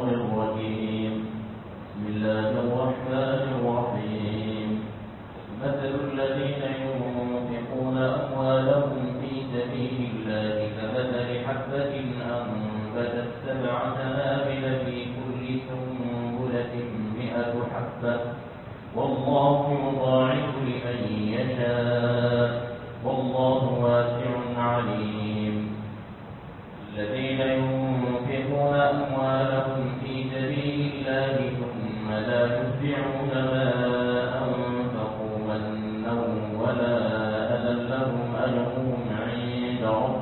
الشيطان الرجيم. بسم الله الرحمن الرحيم. مثل الذين ينفقون أموالهم في سبيل الله كمثل حبة أنبتت 7 سنابل في كل سنبلة 100 حبة والله يضاعف لمن يشاء والله واسع عليم. الذين ينفقون أموالهم في سبيل الله ثم لا يتبعون ما أنفقوا منا ولا أذى لهم أجرهم عند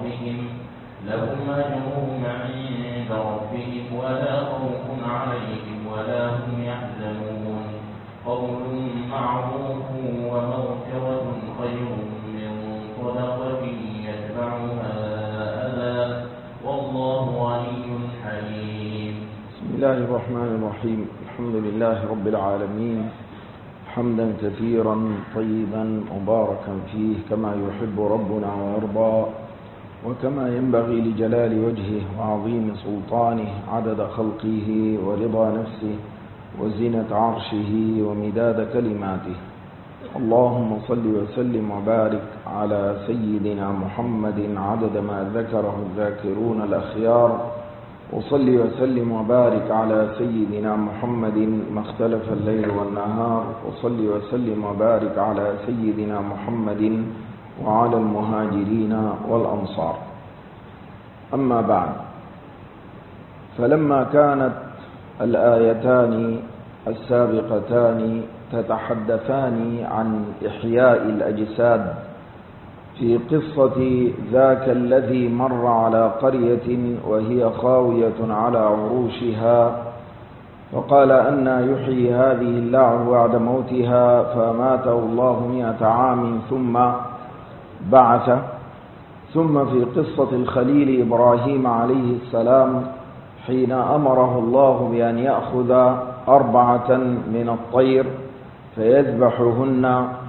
ربهم ولا خوف عليهم ولا هم يحزنون. قول معروف ومغفرة خير من صدقة يتبعها أذى والله غني حليم. بسم الله الرحمن الرحيم. الحمد لله رب العالمين حمدا كثيرا طيبا مباركا فيه كما يحب ربنا ويرضى وكما ينبغي لجلال وجهه وعظيم سلطانه عدد خلقه ورضا نفسه وزنة عرشه ومداد كلماته. اللهم صل وسلم وبارك على سيدنا محمد عدد ما ذكره الذاكرون الأخيار، وصل وسلم وبارك على سيدنا محمد ما اختلف الليل والنهار، وصل وسلم وبارك على سيدنا محمد وعلى المهاجرين والأنصار. أما بعد، فلما كانت الآيتان السابقتان تتحدثان عن إحياء الأجساد في قصة ذاك الذي مر على قرية وهي خاوية على عروشها فقال أنى يحيي هذه الله بعد موتها فأماته الله 100 عام ثم بعثه. ثم في قصة الخليل إبراهيم عليه السلام حين أمره الله بأن يأخذ 4 من الطير فيذبحهن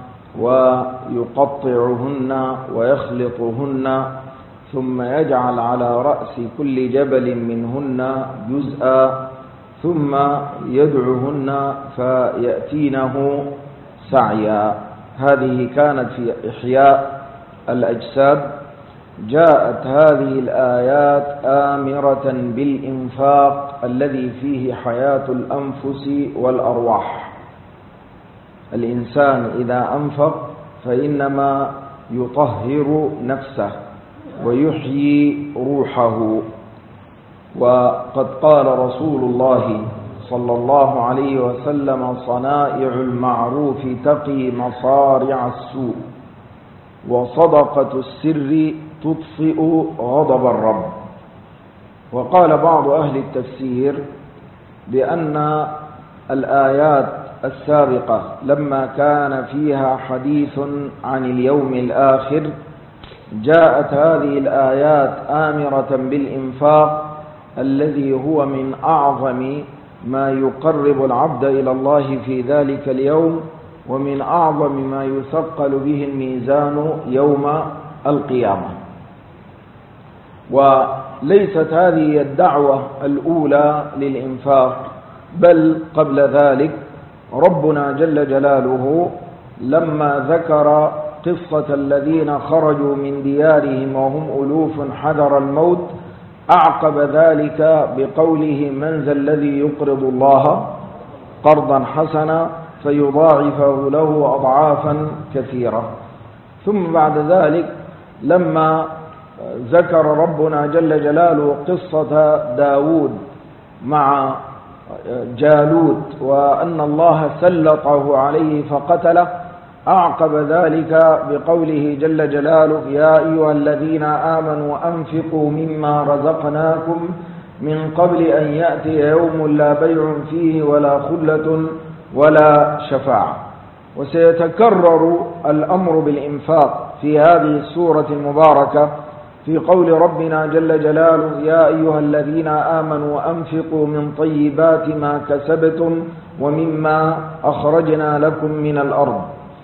ويقطعهن ويخلطهن ثم يجعل على رأس كل جبل منهن جزءا ثم يدعوهن فيأتينه سعيا. هذه كانت في إحياء الأجساد. جاءت هذه الآيات آمرة بالإنفاق الذي فيه حياة الأنفس والأرواح. الإنسان إذا أنفق فإنما يطهر نفسه ويحيي روحه. وقد قال رسول الله صلى الله عليه وسلم: صنائع المعروف تقي مصارع السوء، وصدقة السر تطفئ غضب الرب. وقال بعض أهل التفسير بأن الآيات السابقة لما كان فيها حديث عن اليوم الآخر جاءت هذه الآيات آمرة بالإنفاق الذي هو من أعظم ما يقرب العبد إلى الله في ذلك اليوم ومن أعظم ما يثقل به الميزان يوم القيامة. وليست هذه الدعوة الأولى للإنفاق، بل قبل ذلك ربنا جل جلاله لما ذكر قصة الذين خرجوا من ديارهم وهم ألوف حذر الموت أعقب ذلك بقوله: من ذا الذي يقرض الله قرضا حسنا فيضاعفه له أضعافا كثيرة. ثم بعد ذلك لما ذكر ربنا جل جلاله قصة داود مع جالوت وأن الله سلطه عليه فقتله أعقب ذلك بقوله جل جلاله: يا أيها الذين آمنوا أنفقوا مما رزقناكم من قبل أن يأتي يوم لا بيع فيه ولا خلة ولا شفاعة. وسيتكرر الأمر بالإنفاق في هذه السورة المباركة في قول ربنا جل جلاله: يا أيها الذين آمنوا أنفقوا من طيبات ما كسبتم ومما أخرجنا لكم من الأرض.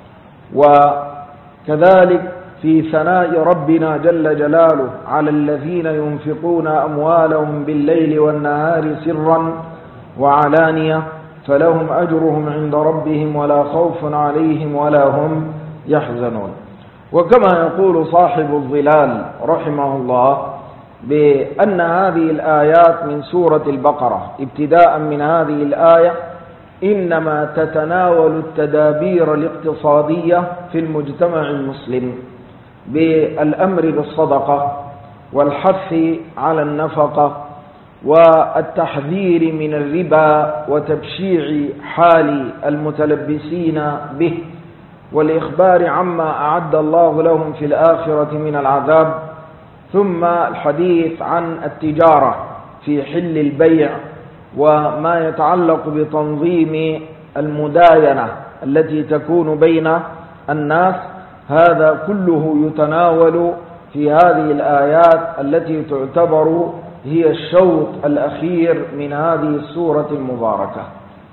وكذلك في ثناء ربنا جل جلاله على الذين ينفقون أموالهم بالليل والنهار سرا وعلانية فلهم أجرهم عند ربهم ولا خوف عليهم ولا هم يحزنون. وكما يقول صاحب الظلال رحمه الله بأن هذه الآيات من سورة البقرة ابتداء من هذه الآية إنما تتناول التدابير الاقتصادية في المجتمع المسلم بالأمر بالصدقة والحث على النفقة والتحذير من الربا وتبشيع حال المتلبسين به والإخبار عما أعد الله لهم في الآخرة من العذاب، ثم الحديث عن التجارة في حل البيع وما يتعلق بتنظيم المداينة التي تكون بين الناس. هذا كله يتناول في هذه الآيات التي تعتبر هي الشوط الأخير من هذه السورة المباركة.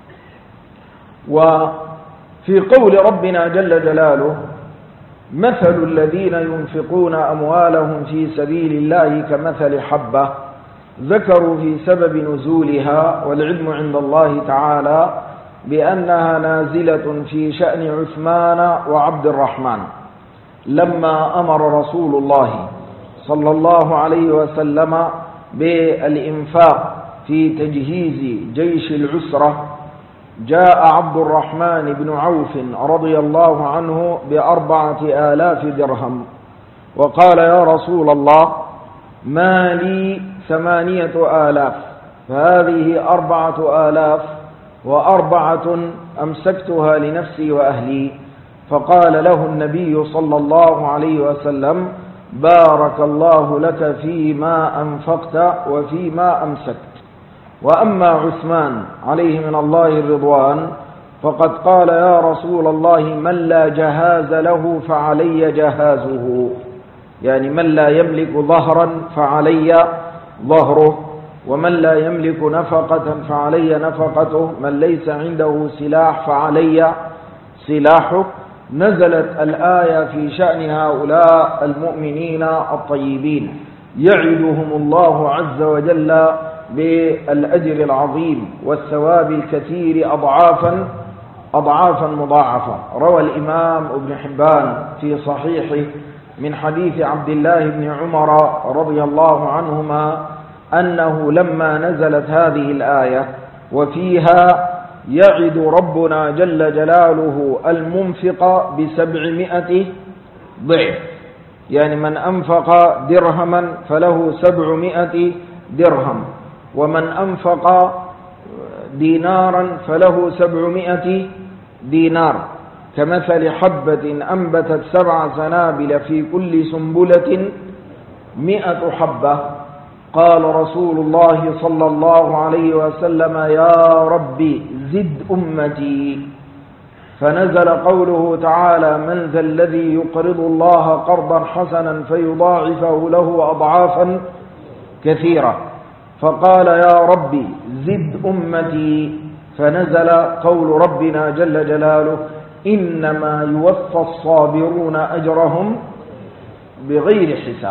وفي قول ربنا جل جلاله مثل الذين ينفقون أموالهم في سبيل الله كمثل حبة، ذكروا في سبب نزولها والعلم عند الله تعالى بأنها نازلة في شأن عثمان وعبد الرحمن لما أمر رسول الله صلى الله عليه وسلم بالإنفاق في تجهيز جيش العسرة. جاء عبد الرحمن بن عوف رضي الله عنه ب4,000 درهم وقال يا رسول الله ما لي 8,000 فهذه 4,000 و4 أمسكتها لنفسي وأهلي. فقال له النبي صلى الله عليه وسلم بارك الله لك فيما أنفقت وفيما أمسكت. وأما عثمان عليه من الله الرضوان فقد قال يا رسول الله من لا جهاز له فعلي جهازه، يعني من لا يملك ظهرا فعلي ظهره، ومن لا يملك نفقة فعلي نفقته، من ليس عنده سلاح فعلي سلاحه. نزلت الآية في شأن هؤلاء المؤمنين الطيبين يعدهم الله عز وجل بالأجر العظيم والثواب الكثير أضعافا مضاعفة. روى الإمام ابن حبان في صحيحه من حديث عبد الله بن عمر رضي الله عنهما أنه لما نزلت هذه الآية وفيها يعد ربنا جل جلاله المنفق ب700 ضعف، يعني من أنفق درهما فله 700 درهم، ومن أنفق دينارا فله 700 دينار، كمثل حبة أنبتت 7 سنابل في كل سنبلة 100 حبة. قال رسول الله صلى الله عليه وسلم يا ربي زد أمتي، فنزل قوله تعالى من ذا الذي يقرض الله قرضا حسنا فيضاعفه له أضعافا كثيرة، فقال يا ربي زد أمتي، فنزل قول ربنا جل جلاله إنما يوفى الصابرون أجرهم بغير حساب.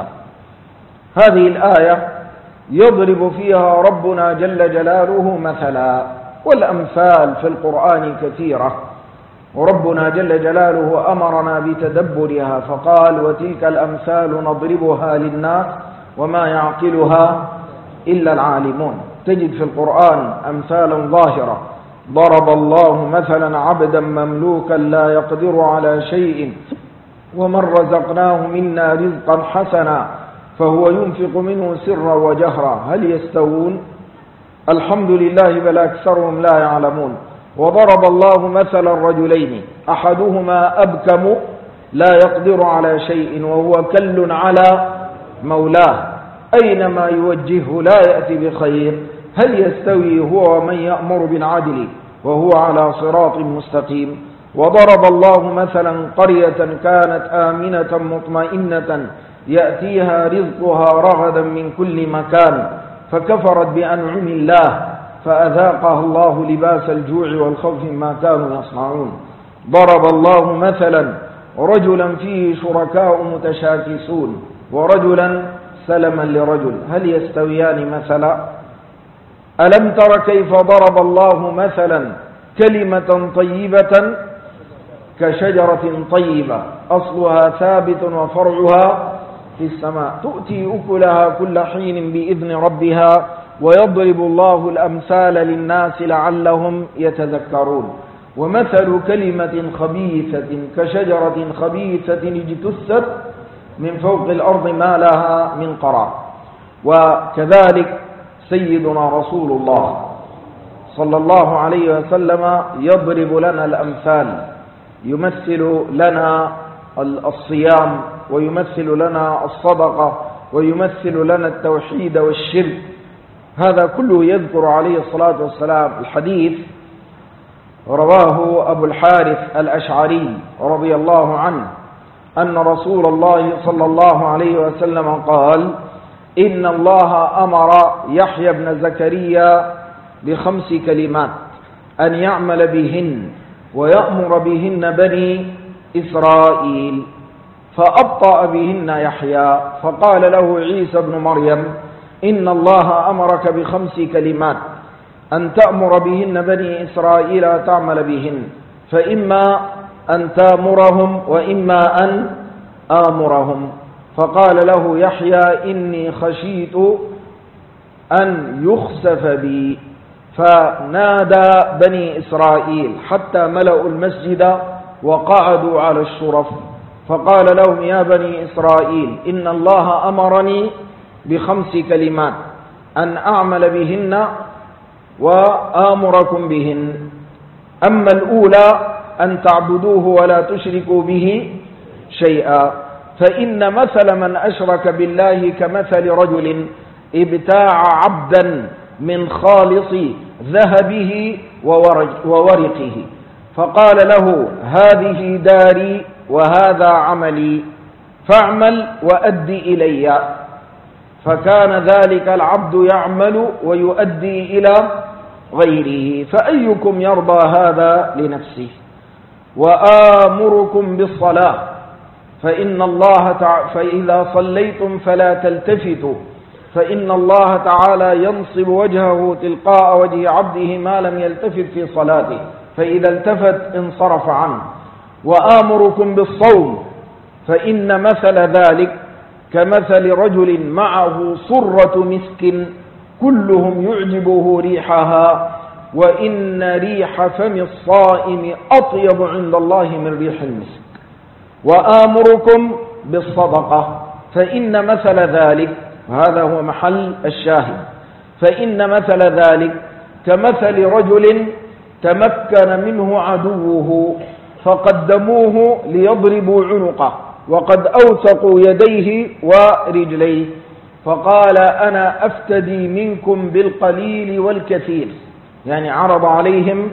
هذه الآية يضرب فيها ربنا جل جلاله مثلا، والأمثال في القرآن كثيرة، وربنا جل جلاله أمرنا بتدبرها فقال وتلك الأمثال نضربها للناس وما يعقلها إلا العالمون. تجد في القرآن أمثالا ظاهرة. ضرب الله مثلا عبدا مملوكا لا يقدر على شيء ومن رزقناه منا رزقا حسنا فهو ينفق منه سرا وجهرا هل يستوون؟ الحمد لله بل أكثرهم لا يعلمون. وضرب الله مثلا رجلين أحدهما أبكم لا يقدر على شيء وهو كل على مولاه أينما يوجهه لا يأتي بخير هل يستوي هو ومن يأمر بالعدل وهو على صراط مستقيم. وضرب الله مثلا قرية كانت آمنة مطمئنة يأتيها رزقها رغدا من كل مكان فكفرت بأنعم الله فأذاقها الله لباس الجوع والخوف ما كانوا يصنعون. ضرب الله مثلا رجلا فيه شركاء متشاكسون ورجلا سلما لرجل هل يستويان مثلا؟ ألم تر كيف ضرب الله مثلا كلمة طيبة كشجرة طيبة أصلها ثابت وفرعها في السماء تؤتي أكلها كل حين بإذن ربها ويضرب الله الأمثال للناس لعلهم يتذكرون ومثل كلمة خبيثة كشجرة خبيثة اجتثت من فوق الأرض ما لها من قرار. وكذلك سيدنا رسول الله صلى الله عليه وسلم يضرب لنا الأمثال، يمثل لنا الصيام ويمثل لنا الصدقة ويمثل لنا التوحيد والشرك. هذا كله يذكر عليه الصلاة والسلام. الحديث رواه أبو الحارث الأشعري رضي الله عنه أن رسول الله صلى الله عليه وسلم قال: إن الله أمر يحيى بن زكريا ب5 كلمات أن يعمل بهن ويأمر بهن بني إسرائيل، فأبطأ بهن يحيى، فقال له عيسى بن مريم: إن الله أمرك ب5 كلمات أن تأمر بهن بني إسرائيل وتعمل بهن، فإما أن تأمرهم وإما أن آمرهم. فقال له يحيى: إني خشيت أن يخسف بي. فنادى بني إسرائيل حتى ملأوا المسجد وقعدوا على الشرف، فقال لهم: يا بني إسرائيل، إن الله أمرني ب5 كلمات أن أعمل بهن وآمركم بهن. أما الأولى أن تعبدوه ولا تشركوا به شيئا، فإن مثل من أشرك بالله كمثل رجل ابتاع عبدا من خالص ذهبه وورقه، فقال له: هذه داري وهذا عملي فاعمل وأدي إلي. فكان ذلك العبد يعمل ويؤدي إلى غيره، فأيكم يرضى هذا لنفسه؟ وآمركم بالصلاة فإذا صليتم فلا تلتفتوا، فإن الله تعالى ينصب وجهه تلقاء وجه عبده ما لم يلتفت في صلاته، فإذا التفت انصرف عنه. وآمركم بالصوم، فإن مثل ذلك كمثل رجل معه صرة مسك كلهم يعجبه ريحها، وإن ريح فم الصائم أطيب عند الله من ريح المسك. وآمركم بالصدقة، فإن مثل ذلك، وهذا هو محل الشاهد، فإن مثل ذلك كمثل رجل تمكن منه عدوه فقدموه ليضربوا عنقه وقد أوثقوا يديه ورجليه، فقال: أنا أفتدي منكم بالقليل والكثير، يعني عرض عليهم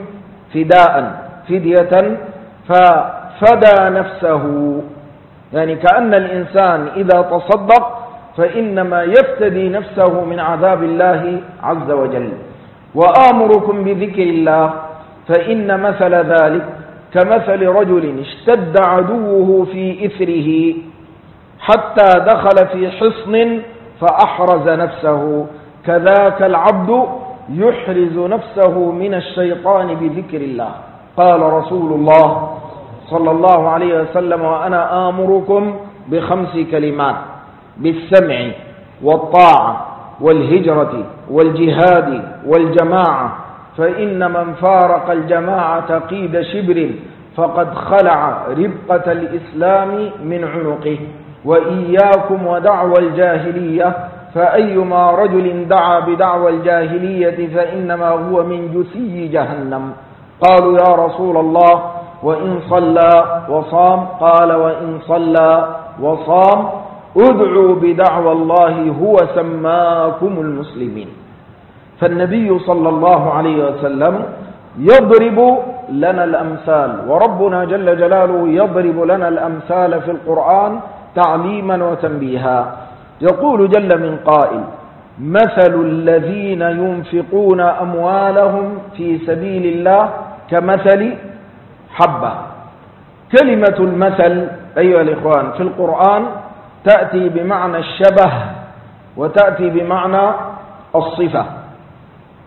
فدية ففدى نفسه. يعني كأن الإنسان إذا تصدق فإنما يفتدي نفسه من عذاب الله عز وجل. وآمركم بذكر الله، فإن مثل ذلك كمثل رجل اشتد عدوه في إثره حتى دخل في حصن فأحرز نفسه، كذاك العبد يحرز نفسه من الشيطان بذكر الله. قال رسول الله صلى الله عليه وسلم: وأنا آمركم ب5 كلمات: بالسمع والطاعة والهجرة والجهاد والجماعة، فإن من فارق الجماعة قيد شبر فقد خلع ربقة الإسلام من عنقه. وإياكم ودعوى الجاهلية، فأيما رجل دعا بدعوى الجاهلية فإنما هو من جثي جهنم. قالوا: يا رسول الله، وإن صلى وصام؟ قال: وإن صلى وصام ادعوا بدعوى الله هو سماكم المسلمين. فالنبي صلى الله عليه وسلم يضرب لنا الأمثال، وربنا جل جلاله يضرب لنا الأمثال في القرآن تعليما وتنبيها. يقول جل من قائل: مثل الذين ينفقون أموالهم في سبيل الله كمثل حبة. كلمة المثل أيها الإخوان في القرآن تأتي بمعنى الشبه وتأتي بمعنى الصفة.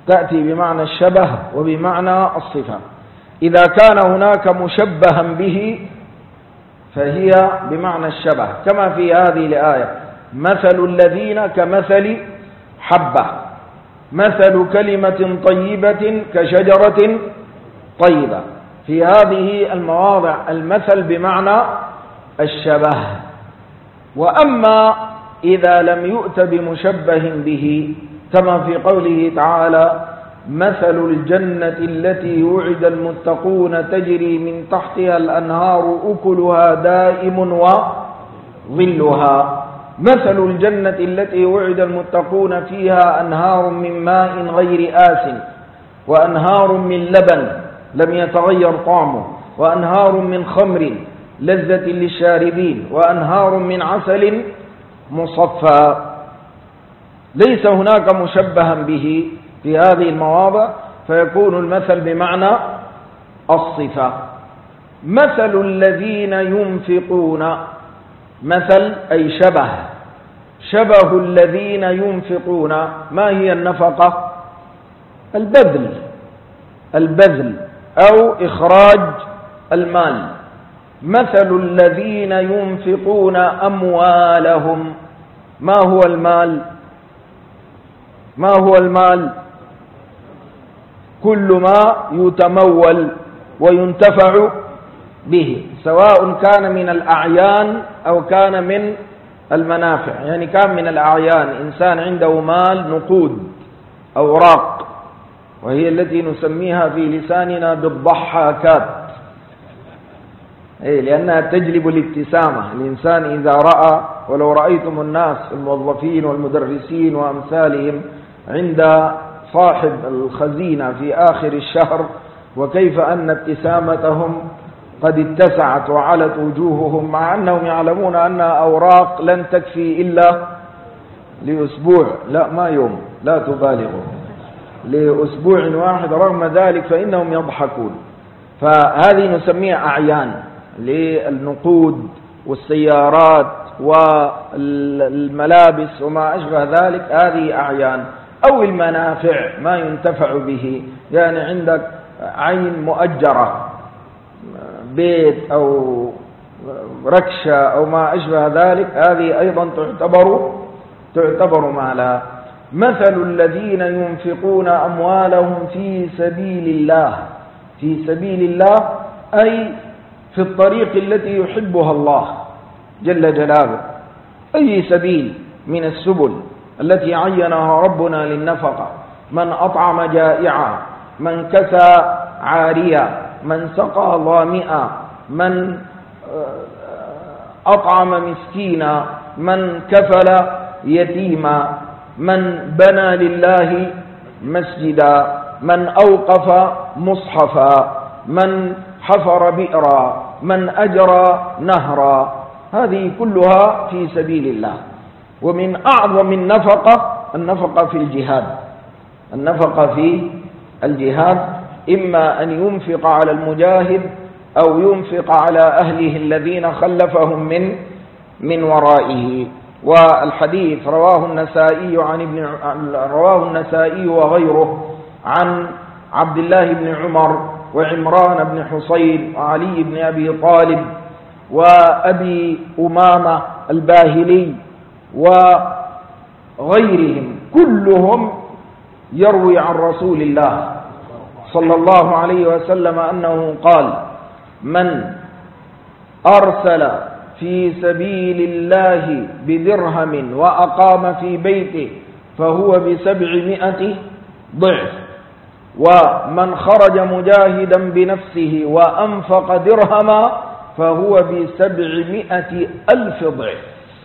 تأتي بمعنى الشبه وبمعنى الصفة. إذا كان هناك مشبها به فهي بمعنى الشبه، كما في هذه الآية: مثل الذين كمثل حبة، مثل كلمة طيبة كشجرة طيبة. في هذه المواضع المثل بمعنى الشبه. وأما إذا لم يؤت بمشبه به كما في قوله تعالى: مثل الجنة التي وعد المتقون تجري من تحتها الأنهار أكلها دائم وظلها. مثل الجنة التي وعد المتقون فيها أنهار من ماء غير آسن وأنهار من لبن لم يتغير طعمه وأنهار من خمر لذة للشاربين وأنهار من عسل مصفى. ليس هناك مشبها به في هذه المواضع، فيكون المثل بمعنى الصفة. مثل الذين ينفقون، مثل أي شبه، شبه الذين ينفقون. ما هي النفقة؟ البذل أو إخراج المال. مثل الذين ينفقون أموالهم. ما هو المال؟ ما هو المال؟ كل ما يتمول وينتفع به، سواء كان من الأعيان أو كان من المنافع. يعني كان من الأعيان، إنسان عنده مال نقود أوراق، وهي التي نسميها في لساننا بالضحاكات، لأنها تجلب الابتسامة. الإنسان إذا رأى، ولو رأيتم الناس الموظفين والمدرسين وأمثالهم عند صاحب الخزينة في آخر الشهر، وكيف أن ابتسامتهم قد اتسعت وعلت وجوههم، مع أنهم يعلمون أن أوراق لن تكفي إلا لأسبوع، لا ما يوم، لا تبالغوا، لأسبوع واحد، رغم ذلك فإنهم يضحكون. فهذه نسميها أعيان للنقود والسيارات والملابس وما أشبه ذلك، هذه أعيان. أو المنافع، ما ينتفع به، يعني عندك عين مؤجرة، بيت أو ركشة أو ما أشبه ذلك، هذه أيضا تعتبر مالا. مثل الذين ينفقون أموالهم في سبيل الله، في سبيل الله أي في الطريق التي يحبها الله جل جلاله. أي سبيل من السبل التي عينها ربنا للنفقة: من أطعم جائعا، من كسى عاريا، من سقى ظامئا، من أطعم مسكينا، من كفل يتيما، من بنى لله مسجدا، من أوقف مصحفا، من حفر بئرا، من أجرى نهرا. هذه كلها في سبيل الله. ومن أعظم النفقة في الجهاد، النفقة في الجهاد، إما أن ينفق على المجاهد أو ينفق على أهله الذين خلفهم من ورائه. والحديث رواه النسائي وغيره عن عبد الله بن عمر وعمران بن حصين وعلي بن أبي طالب وأبي أمامة الباهلي وغيرهم، كلهم يروي عن رسول الله صلى الله عليه وسلم أنه قال: من أرسل في سبيل الله بدرهم وأقام في بيته فهو ب700 ضعف، ومن خرج مجاهدا بنفسه وأنفق درهما فهو ب700,000 ضعف.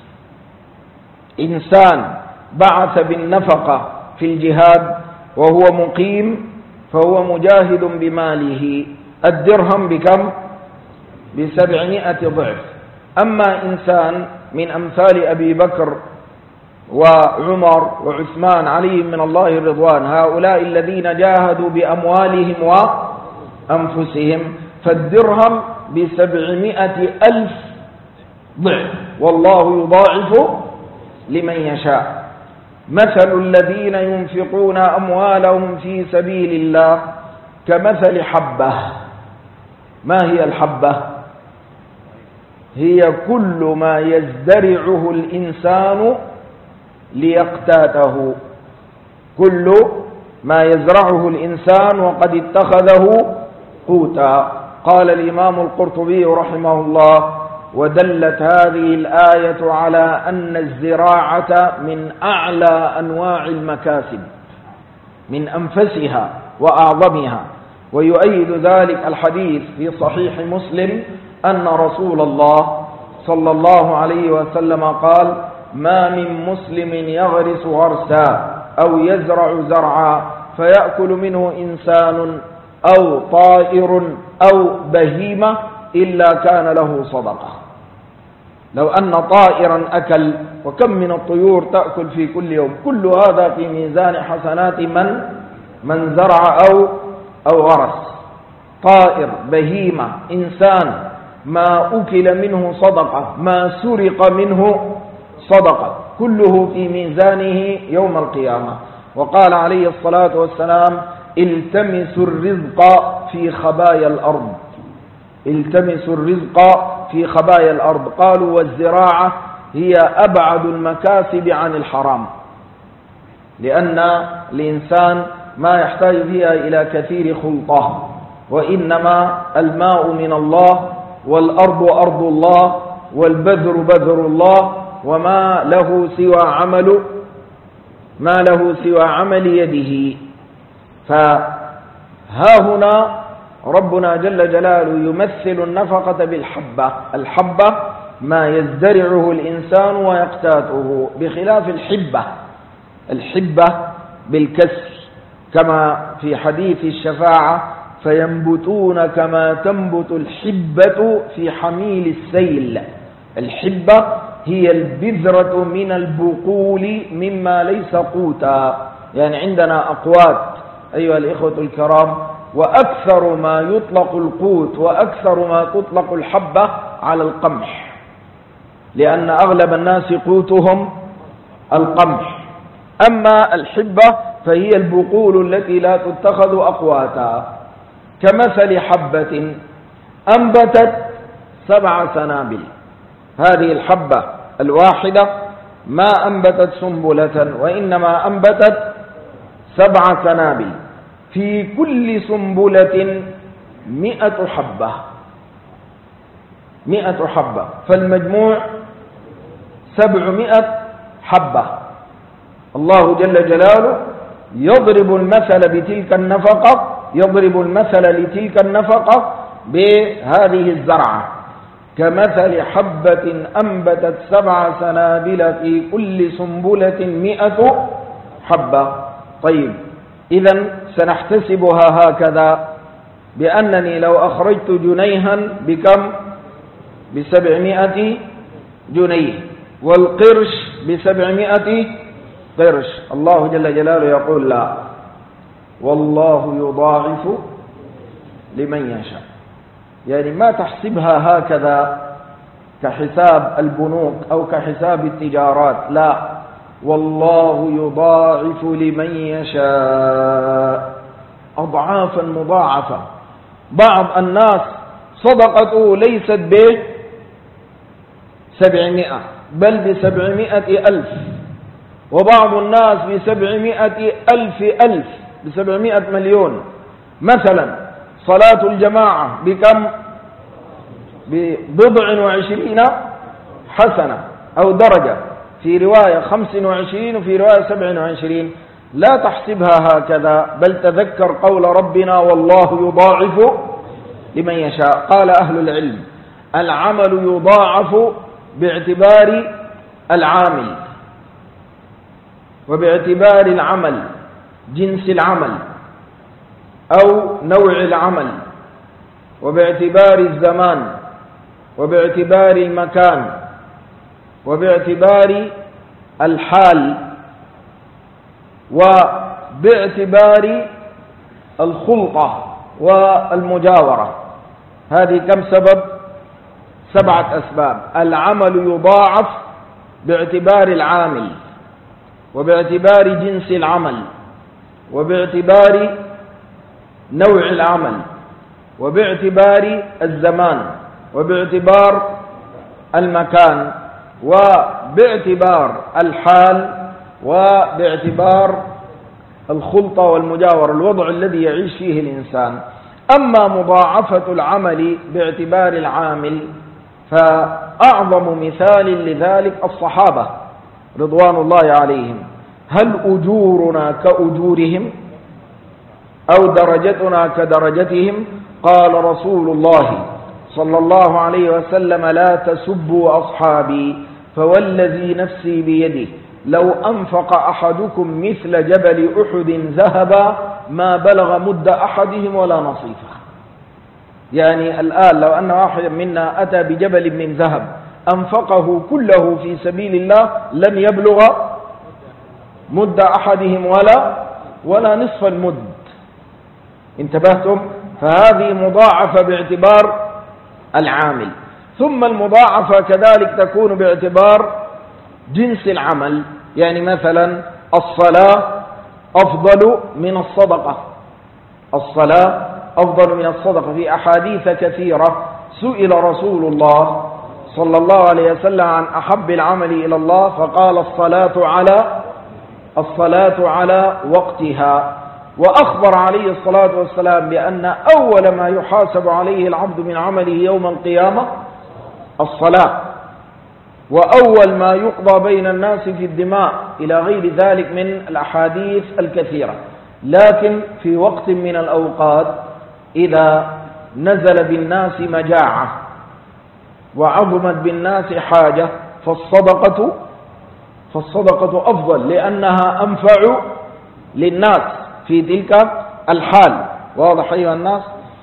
إنسان بعث بالنفقة في الجهاد وهو مقيم فهو مجاهد بماله. الدرهم بكم؟ ب700 ضعف. أما إنسان من أمثال أبي بكر وعمر وعثمان عليهم من الله الرضوان، هؤلاء الذين جاهدوا بأموالهم وأنفسهم، فالدرهم ب700,000 ضعف، والله يضاعف لمن يشاء. مثل الذين ينفقون أموالهم في سبيل الله كمثل حبة. ما هي الحبة؟ هي كل ما يزدرعه الإنسان ليقتاته، كل ما يزرعه الإنسان وقد اتخذه قوتا. قال الإمام القرطبي رحمه الله: ودلت هذه الآية على أن الزراعة من أعلى أنواع المكاسب، من أنفسها وأعظمها. ويؤيد ذلك الحديث في صحيح مسلم أن رسول الله صلى الله عليه وسلم قال: ما من مسلم يغرس غرسا أو يزرع زرعا فيأكل منه إنسان أو طائر أو بهيمة إلا كان له صدقة. لو أن طائرا أكل، وكم من الطيور تأكل في كل يوم، كل هذا في ميزان حسنات من زرع أو غرس. طائر، بهيمة، إنسان، ما أكل منه صدقة، ما سرق منه صدقة، كله في ميزانه يوم القيامة. وقال عليه الصلاة والسلام: التمسوا الرزق في خبايا الأرض، التمسوا الرزق في خبايا الأرض. قالوا: والزراعة هي أبعد المكاسب عن الحرام، لأن الإنسان ما يحتاج فيها إلى كثير خلطة، وإنما الماء من الله، والأرض أرض الله، والبذر بذر الله، وما له سوى عمل يده. فها هنا ربنا جل جلاله يمثل النفقة بالحبة. الحبة ما يزدرعه الإنسان ويقتاته، بخلاف الحبة بالكسر، كما في حديث الشفاعة: فينبتون كما تنبت الحبة في حميل السيل. الحبة هي البذرة من البقول مما ليس قوتا. يعني عندنا أقوات أيها الإخوة الكرام، وأكثر ما يطلق القوت وأكثر ما تطلق الحبة على القمح، لأن أغلب الناس قوتهم القمح. أما الحبة فهي البقول التي لا تتخذ أقواتا. كمثل حبة أنبتت 7 سنابل. هذه الحبة الواحدة ما أنبتت سنبلة، وإنما أنبتت 7 سنابل، في كل سنبلة 100 حبة. 100 حبة، فالمجموع 700 حبة. الله جل جلاله يضرب المثل بتلك النفقة، يضرب المثل لتلك النفقة بهذه الزرعة: كمثل حبة أنبتت 7 سنابل في كل سنبلة 100 حبة. طيب، إذن سنحتسبها هكذا، بأنني لو أخرجت جنيها بكم؟ ب700 جنيه، والقرش ب700 قرش. الله جل جلاله يقول: لا، والله يضاعف لمن يشاء. يعني ما تحسبها هكذا كحساب البنوك أو كحساب التجارات، لا، والله يضاعف لمن يشاء أضعافا مضاعفة. بعض الناس صدقته ليست ب700 بل ب700,000، وبعض الناس ب700,000 ب700 مليون. مثلا صلاة الجماعة بكم؟ ب20 حسنة أو درجة، في رواية 25 وفي رواية 27. لا تحسبها هكذا، بل تذكر قول ربنا: والله يضاعف لمن يشاء. قال أهل العلم: العمل يضاعف باعتبار العامل، وباعتبار العمل، جنس العمل أو نوع العمل، وباعتبار الزمان، وباعتبار المكان، وباعتبار الحال، وباعتبار الخلطة والمجاورة. هذه كم سبب؟ 7 أسباب. العمل يضاعف باعتبار العامل، وباعتبار جنس العمل، وباعتبار نوع العمل، وباعتبار الزمان، وباعتبار المكان، وباعتبار الحال، وباعتبار الخلطة والمجاورة، الوضع الذي يعيش فيه الإنسان. أما مضاعفة العمل باعتبار العامل فأعظم مثال لذلك الصحابة رضوان الله عليهم. هل أجورنا كأجورهم أو درجتنا كدرجتهم؟ قال رسول الله صلى الله عليه وسلم: لا تسبوا أصحابي فوالذي نفسي بيده لو أنفق أحدكم مثل جبل أحد ذهبا ما بلغ مد أحدهم ولا نصيفه. يعني الآن لو أن واحد منا أتى بجبل من ذهب أنفقه كله في سبيل الله لن يبلغ مد أحدهم ولا نصف المد. انتبهتم؟ فهذه مضاعفة باعتبار العامل. ثم المضاعفة كذلك تكون باعتبار جنس العمل. يعني مثلا الصلاة أفضل من الصدقة، الصلاة أفضل من الصدقة. في أحاديث كثيرة سئل رسول الله صلى الله عليه وسلم عن أحب العمل إلى الله فقال الصلاة على وقتها. وأخبر عليه الصلاة والسلام بأن أول ما يحاسب عليه العبد من عمله يوم القيامة الصلاة، وأول ما يقضى بين الناس في الدماء، إلى غير ذلك من الأحاديث الكثيرة. لكن في وقت من الأوقات إذا نزل بالناس مجاعة وعظمت بالناس حاجة فالصدقة أفضل لأنها أنفع للناس في تلك الحال. واضح أيها الناس؟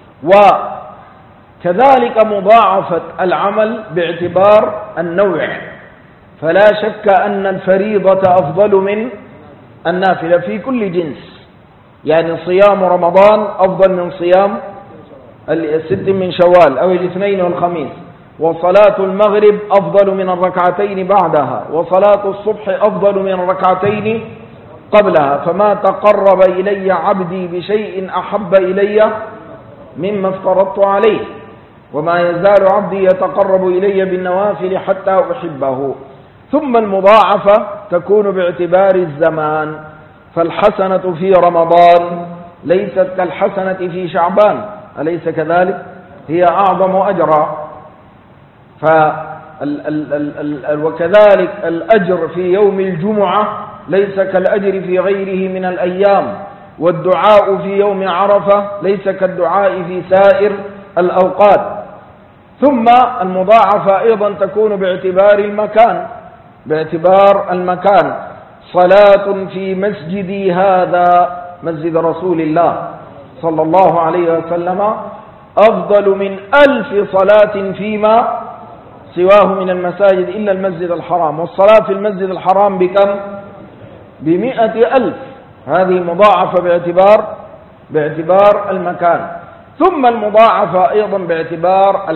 وكذلك مضاعفة العمل باعتبار النوع، فلا شك أن الفريضة أفضل من النافلة في كل جنس. يعني صيام رمضان أفضل من صيام الست من شوال أو الاثنين والخميس، وصلاة المغرب أفضل من الركعتين بعدها، وصلاة الصبح أفضل من الركعتين قبلها. فما تقرب إلي عبدي بشيء أحب إلي مما افترضت عليه، وما يزال عبدي يتقرب إلي بالنوافل حتى أحبه. ثم المضاعفة تكون باعتبار الزمان، فالحسنة في رمضان ليست كالحسنة في شعبان، أليس كذلك؟ هي أعظم أجرا. وكذلك الأجر في يوم الجمعة ليس كالأجر في غيره من الأيام، والدعاء في يوم عرفة ليس كالدعاء في سائر الأوقات. ثم المضاعفة أيضا تكون باعتبار المكان. صلاة في مسجدي هذا، مسجد رسول الله صلى الله عليه وسلم، أفضل من 1000 صلاة فيما سواه من المساجد إلا المسجد الحرام. والصلاة في المسجد الحرام بكم؟ ب100,000. هذه مضاعفة باعتبار المكان. ثم المضاعفة أيضا باعتبار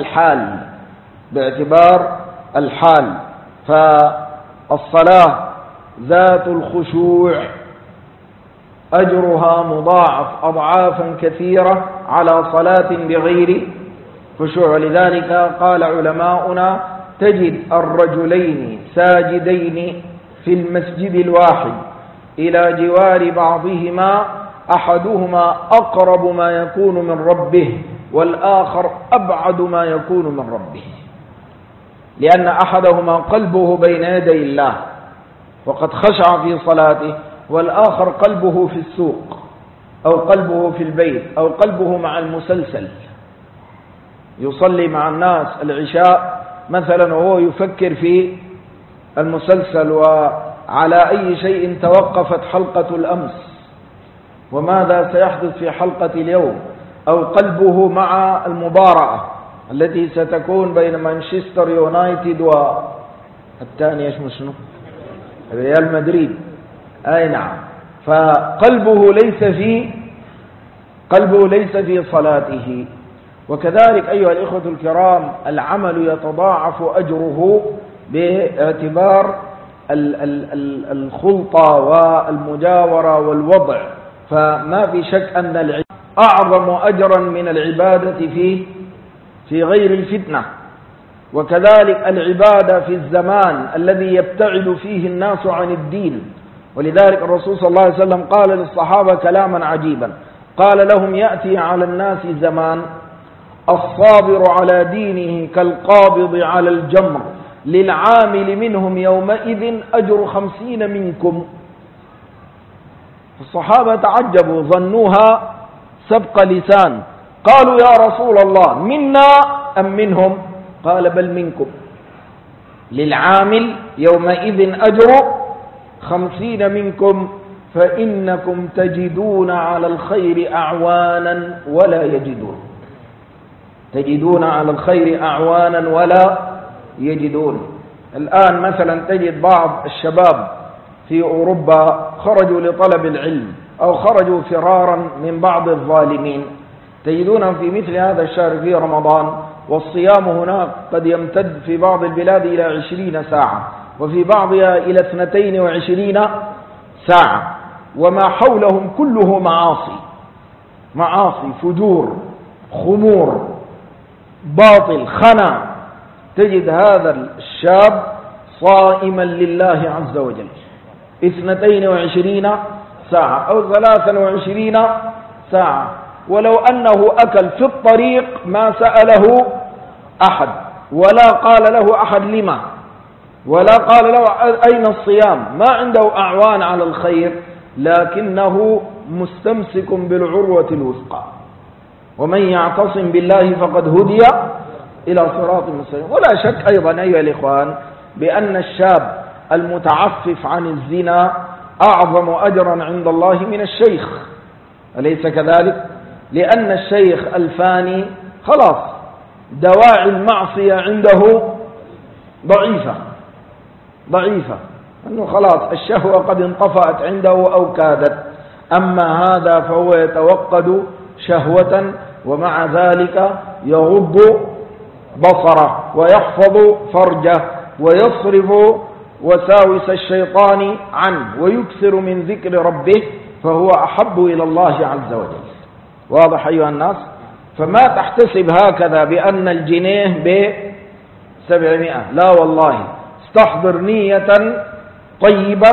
الحال. فالصلاة ذات الخشوع أجرها مضاعف أضعافا كثيرة على صلاة بغير خشوع. لذلك قال علماؤنا: تجد الرجلين ساجدين في المسجد الواحد إلى جوار بعضهما أحدهما أقرب ما يكون من ربه والآخر أبعد ما يكون من ربه، لأن أحدهما قلبه بين يدي الله وقد خشع في صلاته، والآخر قلبه في السوق أو قلبه في البيت أو قلبه مع المسلسل، يصلي مع الناس العشاء مثلا وهو يفكر في المسلسل وعلى أي شيء توقفت حلقة الأمس وماذا سيحدث في حلقة اليوم، أو قلبه مع المباراة التي ستكون بين مانشستر يونايتد والثاني شنو ريال مدريد. أي نعم. فقلبه ليس في صلاته. وكذلك أيها الإخوة الكرام العمل يتضاعف أجره باعتبار الخلطة والمجاورة والوضع، فما في شك أن العبادة أعظم أجرا من العبادة في غير الفتنة. وكذلك العبادة في الزمان الذي يبتعد فيه الناس عن الدين. ولذلك الرسول صلى الله عليه وسلم قال للصحابة كلاما عجيبا، قال لهم: يأتي على الناس زمان الصابر على دينه كالقابض على الجمر، للعامل منهم يومئذ أجر 50 منكم. الصحابة تعجبوا، ظنوها سبق لسان، قالوا: يا رسول الله منا أم منهم؟ قال: بل منكم. للعامل يومئذ أجر 50 منكم، فإنكم تجدون على الخير أعوانا ولا يجدون. تجدون على الخير أعوانا ولا يجدون. الآن مثلا تجد بعض الشباب في أوروبا خرجوا لطلب العلم أو خرجوا فرارا من بعض الظالمين، تجدونهم في مثل هذا الشهر في رمضان، والصيام هناك قد يمتد في بعض البلاد إلى 20 ساعة، وفي بعضها إلى 22 ساعة، وما حولهم كله معاصي، فجور، خمور، باطل، خنا. تجد هذا الشاب صائما لله عز وجل 22 ساعة أو 23 ساعة، ولو أنه أكل في الطريق ما سأله أحد، ولا قال له أحد لما، ولا قال له أين الصيام، ما عنده أعوان على الخير، لكنه مستمسك بالعروة الوثقى. ومن يعتصم بالله فقد هدي إلى صراط مستقيم. ولا شك أيضا أيها الإخوان بأن الشاب المتعفف عن الزنا أعظم أجرا عند الله من الشيخ، أليس كذلك؟ لأن الشيخ الفاني خلاص دواعي المعصية عنده ضعيفة، أنه خلاص الشهوة قد انطفأت عنده أو كادت. أما هذا فهو يتوقد شهوة، ومع ذلك يغض بصره ويحفظ فرجه ويصرف وساوس الشيطان عنه ويكثر من ذكر ربه، فهو أحب إلى الله عز وجل. واضح أيها الناس؟ فما تحتسب هكذا بأن الجنيه ب700، لا والله، استحضر نية طيبة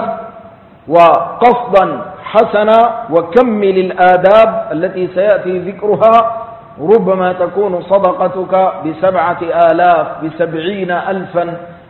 وقصدا حسنا، وكمل الآداب التي سيأتي ذكرها. ربما تكون صدقتك ب7,000 ب70,000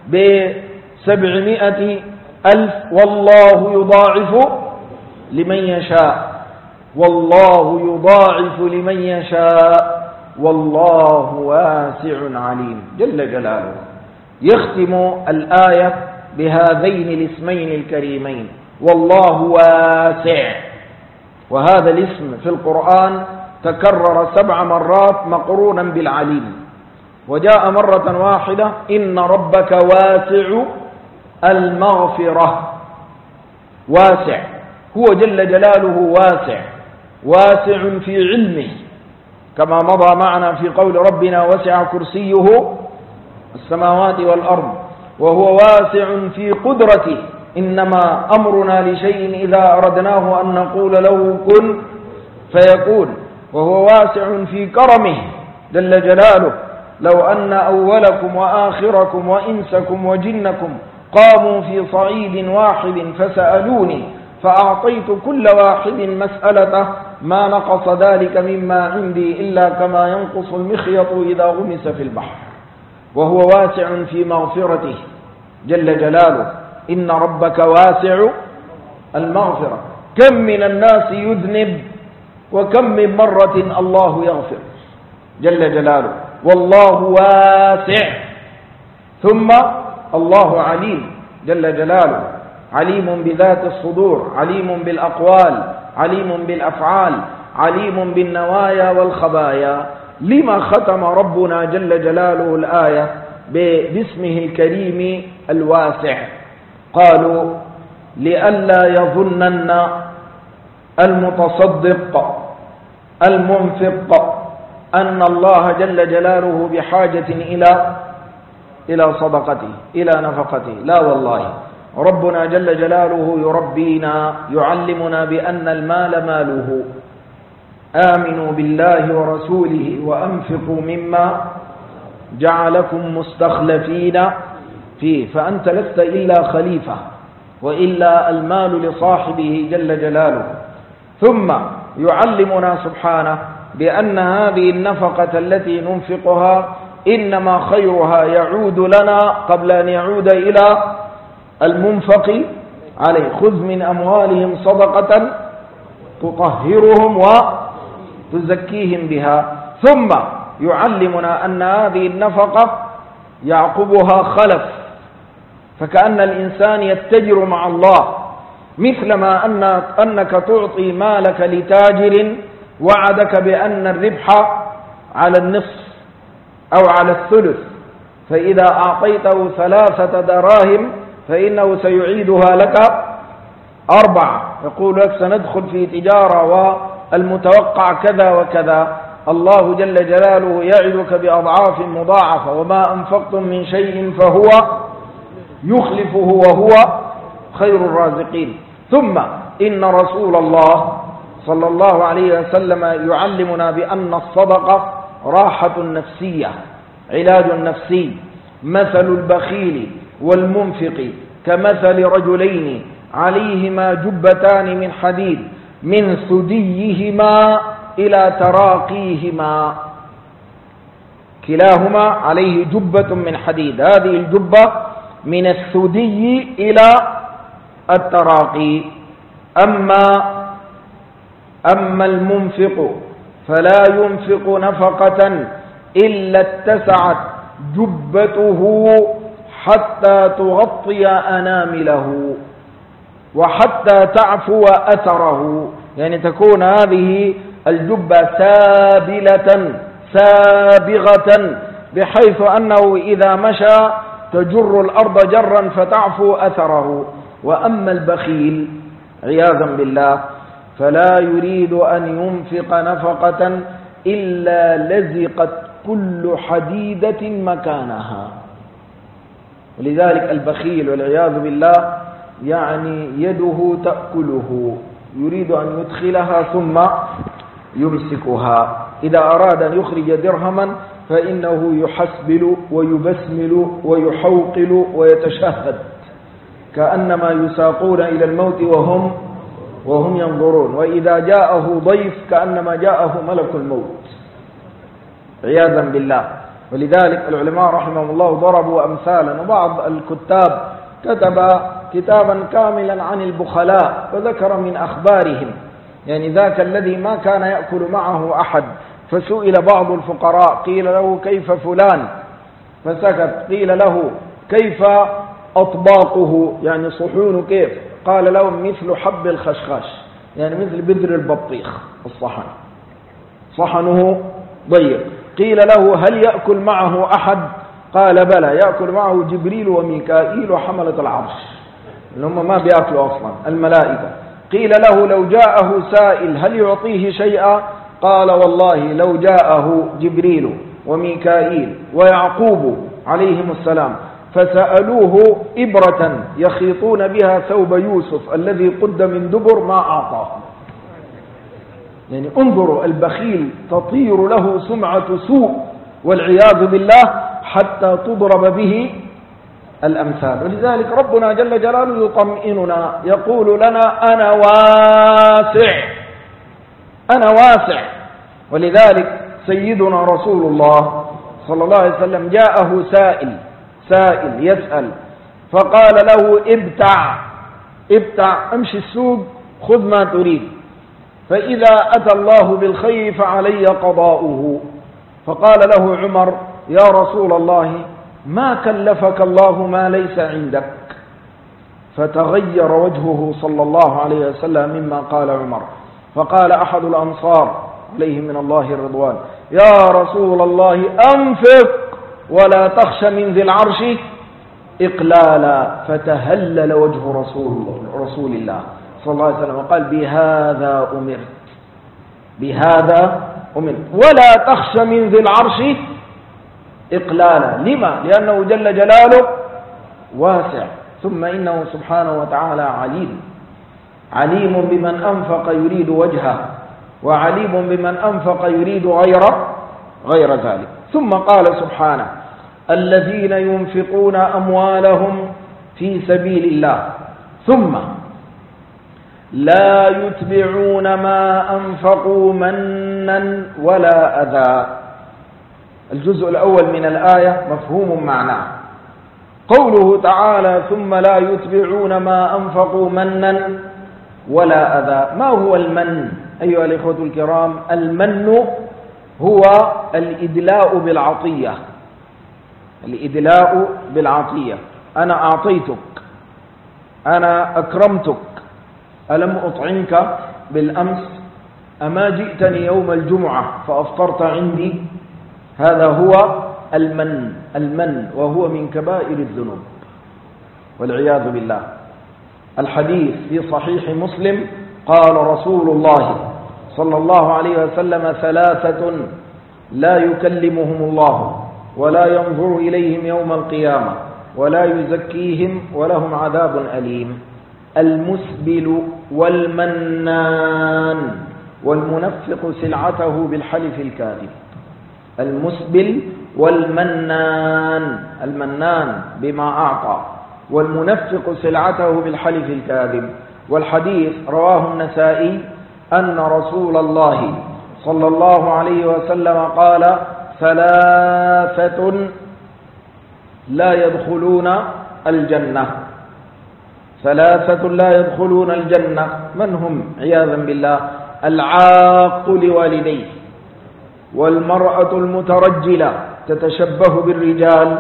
ب700,000، والله يضاعف لمن يشاء، والله يضاعف لمن يشاء، والله واسع عليم جل جلاله. يختم الآية بهذين الاسمين الكريمين: والله واسع. وهذا الاسم في القرآن تكرر 7 مرات مقرونا بالعليم، وجاء مرة واحدة: إن ربك واسع المغفرة. واسع، هو جل جلاله واسع في علمه، كما مضى معنا في قول ربنا: وسع كرسيه السماوات والأرض. وهو واسع في قدرته، إنما أمرنا لشيء إذا أردناه أن نقول له كن فيكون. وهو واسع في كرمه جل جلاله: لو أن أولكم وآخركم وإنسكم وجنكم قاموا في صعيد واحد فسألوني فأعطيت كل واحد مسألته ما نقص ذلك مما عندي إلا كما ينقص المخيط إذا غمس في البحر. وهو واسع في مغفرته جل جلاله: إن ربك واسع المغفرة. كم من الناس يذنب، وكم من مرة الله يغفر جل جلاله. والله واسع. ثم الله عليم جل جلاله، عليم بذات الصدور، عليم بالأقوال، عليم بالأفعال، عليم بالنوايا والخبايا. لما ختم ربنا جل جلاله الآية باسمه الكريم الواسع؟ قالوا: لئلا يظنن المتصدق المنفق أن الله جل جلاله بحاجة إلى صدقته، إلى نفقته. لا والله، ربنا جل جلاله يربينا يعلمنا بأن المال ماله. آمنوا بالله ورسوله وأنفقوا مما جعلكم مستخلفين فيه، فأنت لست إلا خليفة، وإلا المال لصاحبه جل جلاله. ثم يعلمنا سبحانه بأن هذه النفقة التي ننفقها إنما خيرها يعود لنا قبل أن يعود إلى المنفق عليه. خذ من أموالهم صدقة تطهرهم وتزكيهم بها. ثم يعلمنا أن هذه النفقة يعقبها خلف، فكأن الإنسان يتجر مع الله، مثلما أنك تعطي مالك لتاجر وعدك بأن الربح على النصف أو على الثلث، فإذا أعطيته 3 دراهم فإنه سيعيدها لك 4، يقول لك سندخل في تجارة والمتوقع كذا وكذا. الله جل جلاله يعدك بأضعاف مضاعفة، وما أنفقتم من شيء فهو يخلفه وهو خير الرازقين. ثم إن رسول الله صلى الله عليه وسلم يعلمنا بأن الصدقة راحة نفسية، علاج نفسي. مثل البخيل والمنفق كمثل رجلين عليهما جبتان من حديد من ثديهما إلى تراقيهما، كلاهما عليه جبة من حديد، هذه الجبة من الثدي إلى التراقي. أما المنفق فلا ينفق نفقة إلا اتسعت جبته حتى تغطي أنامله وحتى تعفو أثره، يعني تكون هذه الجبة سابغة بحيث أنه إذا مشى تجر الأرض جرا فتعفو أثره. وأما البخيل عياذا بالله فلا يريد أن ينفق نفقة إلا لزقت كل حديدة مكانها. ولذلك البخيل والعياذ بالله يعني يده تأكله، يريد أن يدخلها ثم يمسكها. إذا أراد أن يخرج درهما فإنه يحسبل ويبسمل ويحوقل ويتشهد كأنما يساقون إلى الموت وهم ينظرون، وإذا جاءه ضيف كأنما جاءه ملك الموت عياذا بالله. ولذلك العلماء رحمهم الله ضربوا أمثالا، وبعض الكتاب كتب كتابا كاملا عن البخلاء وذكر من أخبارهم، يعني ذاك الذي ما كان يأكل معه أحد، فسئل بعض الفقراء قيل له كيف فلان فسكت، قيل له كيف أطباقه يعني صحون كيف، قال لهم مثل حب الخشخاش، يعني مثل بذر البطيخ الصحن، صحنه ضيق. قيل له هل يأكل معه أحد؟ قال بلى، يأكل معه جبريل وميكائيل وحملة العرش، اللي هم ما بيأكلوا أصلا الملائكة. قيل له لو جاءه سائل هل يعطيه شيئا؟ قال والله لو جاءه جبريل وميكائيل ويعقوب عليهم السلام فسألوه إبرة يخيطون بها ثوب يوسف الذي قد من دبر ما أعطاه. يعني انظروا، البخيل تطير له سمعة سوء والعياذ بالله حتى تضرب به الأمثال. ولذلك ربنا جل جلاله يطمئننا، يقول لنا أنا واسع. ولذلك سيدنا رسول الله صلى الله عليه وسلم جاءه سائل يسأل فقال له ابتع امشي السوق خذ ما تريد، فإذا أتى الله بالخير فعلي قضاؤه. فقال له عمر يا رسول الله ما كلفك الله ما ليس عندك، فتغير وجهه صلى الله عليه وسلم مما قال عمر، فقال أحد الأنصار عليه من الله الرضوان يا رسول الله أنفق ولا تخش من ذي العرش إقلالا، فتهلل وجه رسول الله صلى الله عليه وسلم وقال بهذا أمرت ولا تخش من ذي العرش إقلالا. لما؟ لأنه جل جلاله واسع. ثم إنه سبحانه وتعالى عليم بمن أنفق يريد وجهه، وعليم بمن أنفق يريد غير ذلك. ثم قال سبحانه: الذين ينفقون أموالهم في سبيل الله ثم لا يتبعون ما أنفقوا منا ولا أذى. الجزء الأول من الآية مفهوم معناه. قوله تعالى: ثم لا يتبعون ما أنفقوا منا ولا أذى. ما هو المن أيها الإخوة الكرام؟ المن هو الإدلاء بالعطية. الإدلاء بالعطية. أنا أعطيتك، أنا أكرمتك، ألم أطعمك بالأمس؟ أما جئتني يوم الجمعة فأفطرت عندي؟ هذا هو المن، وهو من كبائر الذنوب والعياذ بالله. الحديث في صحيح مسلم قال رسول الله صلى الله عليه وسلم: ثلاثة لا يكلمهم الله ولا ينظر إليهم يوم القيامة ولا يزكيهم ولهم عذاب أليم: المسبل والمنان والمنفق سلعته بالحلف الكاذب. المسبل والمنان، المنان بما أعطى، والمنفق سلعته بالحلف الكاذب. والحديث رواه النسائي أن رسول الله صلى الله عليه وسلم قال: ثلاثة لا يدخلون الجنة. ثلاثة لا يدخلون الجنة. من هم عياذا بالله؟ العاق لوالديه، والمرأة المترجلة تتشبه بالرجال،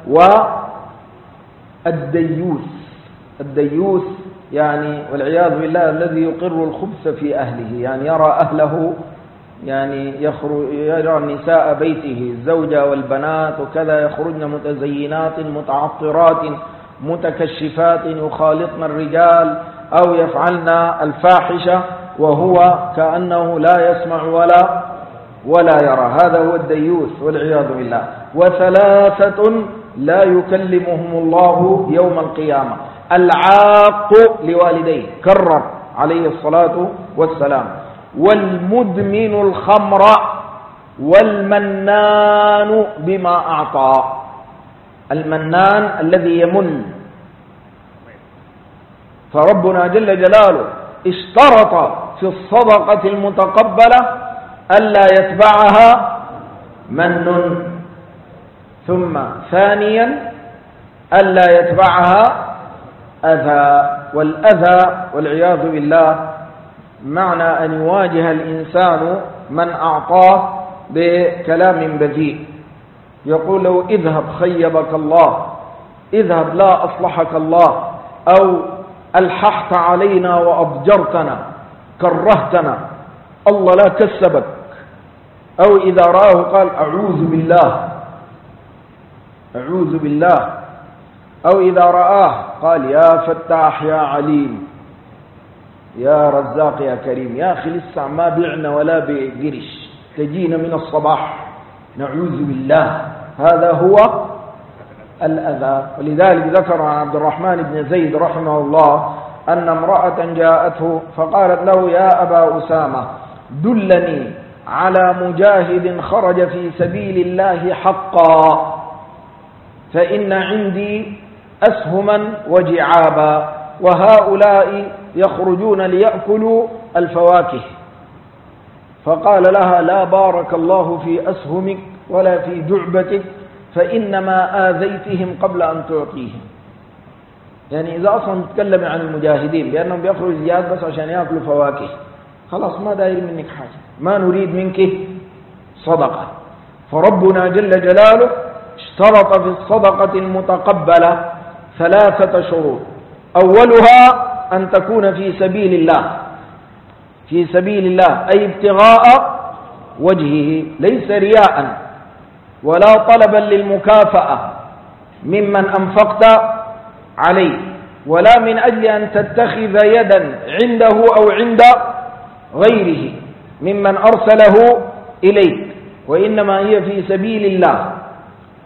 الديوث يعني والعياذ بالله الذي يقر الخبث في أهله، يعني يرى أهله، يعني يرى نساء بيته الزوجة والبنات وكذا يخرجن متزينات متعطرات متكشفات يخالطن الرجال أو يفعلن الفاحشة، وهو كأنه لا يسمع ولا يرى. هذا هو الديوث والعياذ بالله. وثلاثة لا يكلمهم الله يوم القيامة: العاق لوالديه، كرر عليه الصلاة والسلام، والمدمن الخمر، والمنان بما أعطى. المنان الذي يمن. فربنا جل جلاله اشترط في الصدقة المتقبلة ألا يتبعها من، ثم ثانيا ألا يتبعها أذى. والأذى والعياذ بالله معنى أن يواجه الإنسان من أعطاه بكلام بذيء، يقول له: اذهب خيبك الله، اذهب لا أصلحك الله، أو ألححت علينا وأضجرتنا، كرهتنا، الله لا كسبك. أو إذا رآه قال: أعوذ بالله، أعوذ بالله. أو إذا رآه قال: يا فتاح يا عليم يا رزاق يا كريم. يا أخي لسه ما بعنا ولا بقرش، تجينا من الصباح، نعوذ بالله. هذا هو الأذى. ولذلك ذكر عن عبد الرحمن بن زيد رحمه الله أن امرأة جاءته فقالت له: يا أبا أسامة، دلني على مجاهد خرج في سبيل الله حقا، فإن عندي أسهما وجعابا، وهؤلاء يخرجون ليأكلوا الفواكه. فقال لها: لا بارك الله في أسهمك ولا في جعبتك، فإنما آذيتهم قبل أن تعطيهم. يعني إذا أصلا نتكلم عن المجاهدين بأنهم بيخرجوا زياد بس عشان يأكلوا فواكه، خلاص ما داير منك حاجة، ما نريد منك صدقة. فربنا جل جلاله اشترط في الصدقة المتقبلة 3 شروط. أولها أن تكون في سبيل الله، في سبيل الله أي ابتغاء وجهه، ليس رياء ولا طلبا للمكافأة ممن أنفقت عليه، ولا من أجل أن تتخذ يدا عنده أو عند غيره ممن أرسله إليك، وإنما هي في سبيل الله.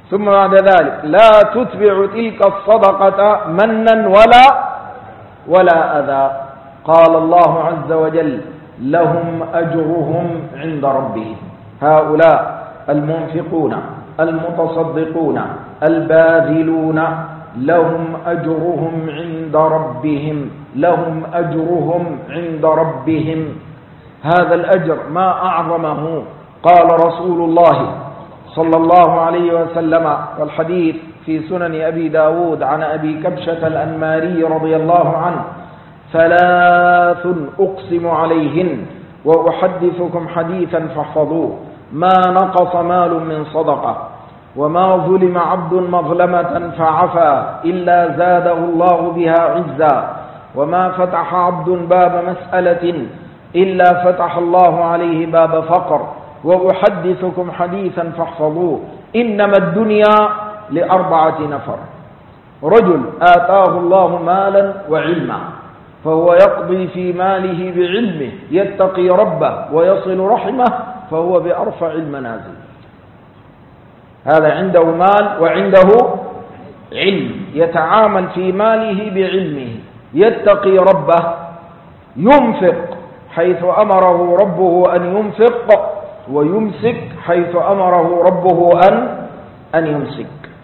ثم بعد ذلك لا تتبع تلك الصدقة منا ولا أذى. قال الله عز وجل لهم أجرهم عند ربهم. هؤلاء المنفقون المتصدقون الباذلون لهم أجرهم عند ربهم، لهم أجرهم عند ربهم. هذا الأجر ما أعظمه. قال رسول الله صلى الله عليه وسلم، والحديث في سنن أبي داود عن أبي كبشة الأنماري رضي الله عنه: ثلاث أقسم عليهن وأحدثكم حديثا فاحفظوه: ما نقص مال من صدقة، وما ظلم عبد مظلمة فعفى إلا زاده الله بها عزا، وما فتح عبد باب مسألة إلا فتح الله عليه باب فقر. وأحدثكم حديثا فاحفظوه: إنما الدنيا لأربعة نفر: رجل آتاه الله مالا وعلما فهو يقضي في ماله بعلمه يتقي ربه ويصل رحمه فهو بأرفع المنازل. هذا عنده مال وعنده علم، يتعامل في ماله بعلمه، يتقي ربه، ينفق حيث أمره ربه أن ينفق، ويمسك حيث أمره ربه أن يمسك،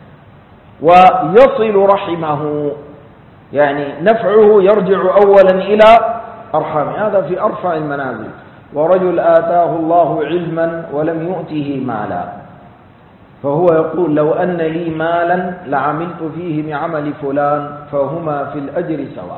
ويصل رحمه، يعني نفعه يرجع أولا إلى أرحامه. هذا في أرفع المنازل. ورجل آتاه الله علما ولم يؤته مالا فهو يقول: لو أن لي مالا لعملت فيه بعمل فلان فهما في الأجر سواء.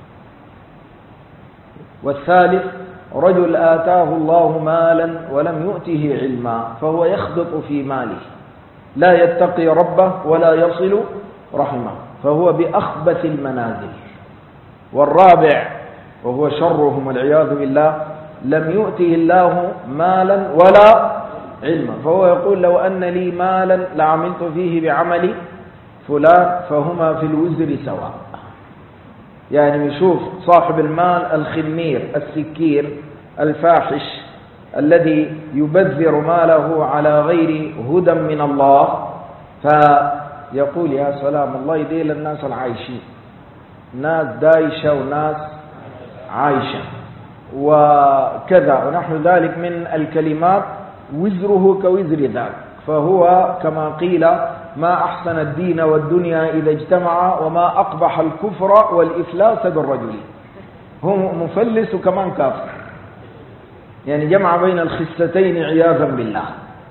والثالث: رجل آتاه الله مالا ولم يؤته علما فهو يخبط في ماله، لا يتقي ربه ولا يصل رحمه، فهو بأخبث المنازل. والرابع وهو شرهم والعياذ بالله: لم يؤته الله مالا ولا علما فهو يقول: لو أن لي مالا لعملت فيه بعمل فلان فهما في الوزر سواء. يعني يشوف صاحب المال الخمير السكير الفاحش الذي يبذر ماله على غير هدى من الله، فيقول: يا سلام، الله يديل الناس العايشين، ناس دايشة وناس عايشة وكذا ونحو ذلك من الكلمات، وزره كوزر ذاك. فهو كما قيل: ما أحسن الدين والدنيا إذا اجتمعا، وما أقبح الكفر والإفلاس بالرجل. هو مفلس وكمان كافر، يعني جمع بين الخستين عياذا بالله.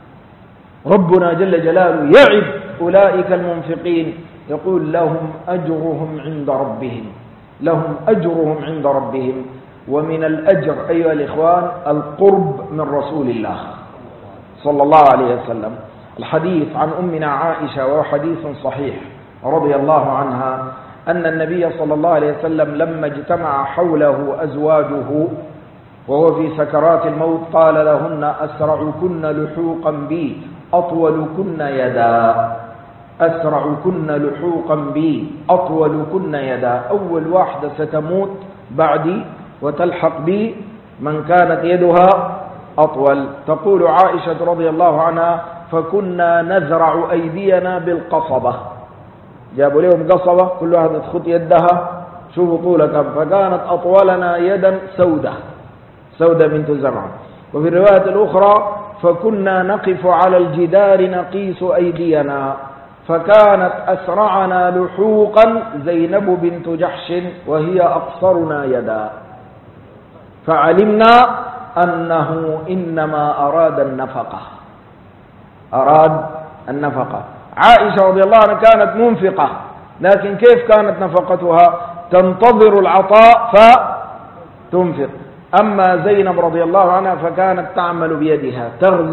ربنا جل جلاله يعد أولئك المنفقين، يقول: لهم أجرهم عند ربهم، لهم أجرهم عند ربهم. ومن الأجر أيها الإخوان القرب من رسول الله صلى الله عليه وسلم. الحديث عن أمنا عائشة وهو حديث صحيح رضي الله عنها أن النبي صلى الله عليه وسلم لما اجتمع حوله أزواجه وهو في سكرات الموت قال لهن: أسرعكن لحوقا بي أطولكن يدا، أسرعكن لحوقا بي أطولكن يدا. أول واحدة ستموت بعدي وتلحق بي من كانت يدها أطول. تقول عائشة رضي الله عنها: فكنا نزرع أيدينا بالقصبة، جابوا لهم قصبة كل واحدة تخط يدها، شوفوا طولها كم، فكانت أطولنا يدا سودة بنت زمع. وفي الرواية الأخرى: فكنا نقف على الجدار نقيس أيدينا، فكانت أسرعنا لحوقا زينب بنت جحش وهي أقصرنا يدا، فعلمنا أنه إنما أراد النفقة. عائشة رضي الله عنها كانت منفقة، لكن كيف كانت نفقتها؟ تنتظر العطاء فتنفق. أما زينب رضي الله عنها فكانت تعمل بيدها،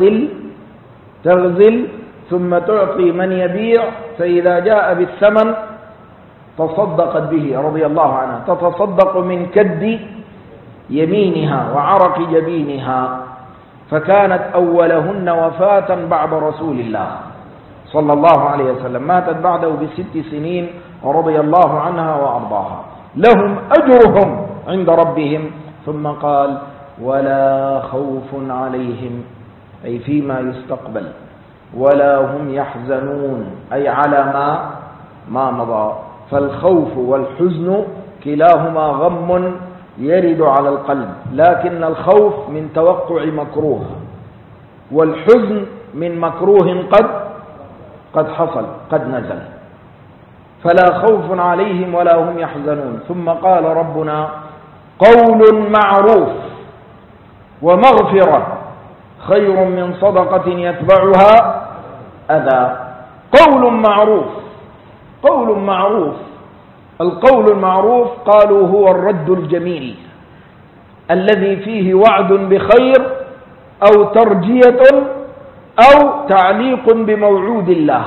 تغزل ثم تعطي من يبيع، فإذا جاء بالثمن تصدقت به رضي الله عنها، تتصدق من كد يمينها وعرق جبينها. فكانت أولهن وفاة بعد رسول الله صلى الله عليه وسلم، ماتت بعده ب6 سنين رضي الله عنها وأرضاها. لهم أجرهم عند ربهم. ثم قال: ولا خوف عليهم، أي فيما يستقبل، ولا هم يحزنون، أي على ما مضى. فالخوف والحزن كلاهما غم يرد على القلب، لكن الخوف من توقع مكروه، والحزن من مكروه قد حصل، قد نزل. فلا خوف عليهم ولا هم يحزنون. ثم قال ربنا: قول معروف ومغفرة خير من صدقة يتبعها أذى. قول معروف، قول معروف. القول المعروف قالوا هو الرد الجميل الذي فيه وعد بخير أو ترجية أو تعليق بموعود الله.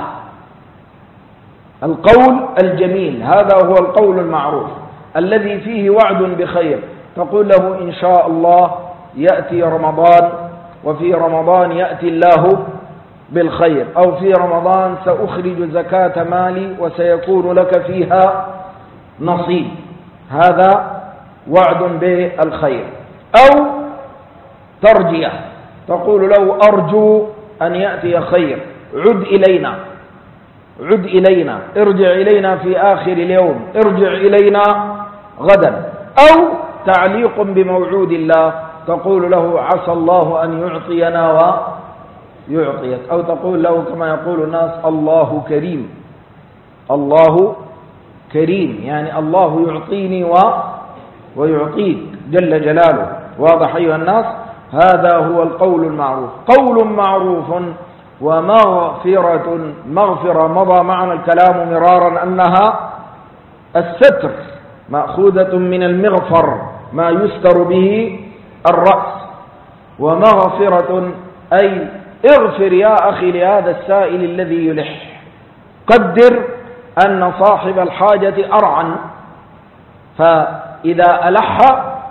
القول الجميل هذا هو القول المعروف الذي فيه وعد بخير، تقول له إن شاء الله يأتي رمضان، وفي رمضان يأتي الله بالخير، أو في رمضان سأخرج زكاة مالي وسيكون لك فيها نصيب، هذا وعد بالخير. أو ترجية، تقول له أرجو أن يأتي خير، عد إلينا، عد إلينا، ارجع إلينا في آخر اليوم، ارجع إلينا غدا. أو تعليق بموعود الله، تقول له عسى الله أن يعطينا ويعطيك، أو تقول له كما يقول الناس الله كريم، الله كريم، يعني الله يعطيني ويعطيك جل جلاله. واضح أيها الناس؟ هذا هو القول المعروف. قول معروف ومغفرة، مغفرة مضى معنا الكلام مرارا أنها الستر، مأخوذة من المغفر، ما يستر به الرأس. ومغفرة أي اغفر يا أخي لهذا السائل الذي يلح. قدر أن صاحب الحاجة أرعن، فإذا ألح